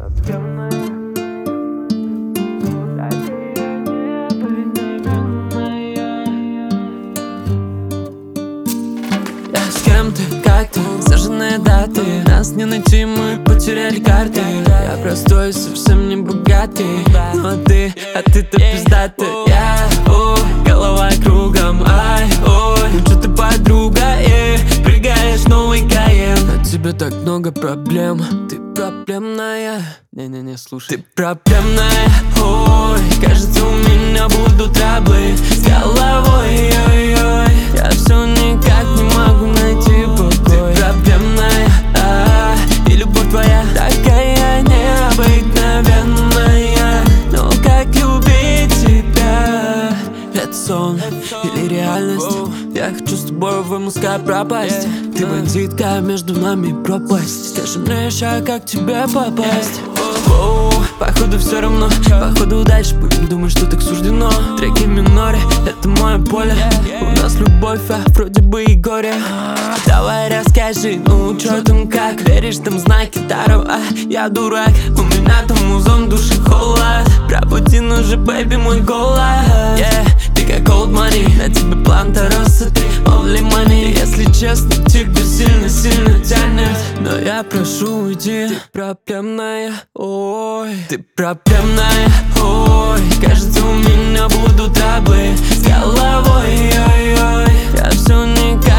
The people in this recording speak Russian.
Я с кем-то, как ты, зажженные даты. Нас не найти, мы потеряли карты. Я простой, совсем не богатый, но ты-то пиздатый. Голова кругом, ай, ой, ну чё ты, подруга, прыгаешь новый Каен. На тебе так много проблем, ты проблемная. Не-не-не, слушай. Ты проблемная, ой, кажется, у меня будут траблы с головой, ой-ой. Я все никак не могу найти покой. Ты проблемная, и любовь твоя такая необыкновенная. Но как любить тебя? Это сон или реальность? Я хочу с тобой в мозга пропасть. Ты бандитка, между нами пропасть. Скажи мне еще, как к тебе попасть? Походу все равно, походу дальше будем думать, что так суждено. Треки в миноре, это мое поле. У нас любовь, а вроде бы и горе. Давай расскажи, ну чё там как? Веришь, там знаки Таро, а я дурак. У меня там музон, души холод. Пробуди, ну же, бэйби, мой голос. Ты как old money, на тебе план Тароса, ты only money. Если честно, тебя сильно-сильно тянет, но я прошу, уйди. Ты проблемная, ой. Ты проблемная, ой. Кажется, у меня будут траблы с головой, ой-ой. Я все никак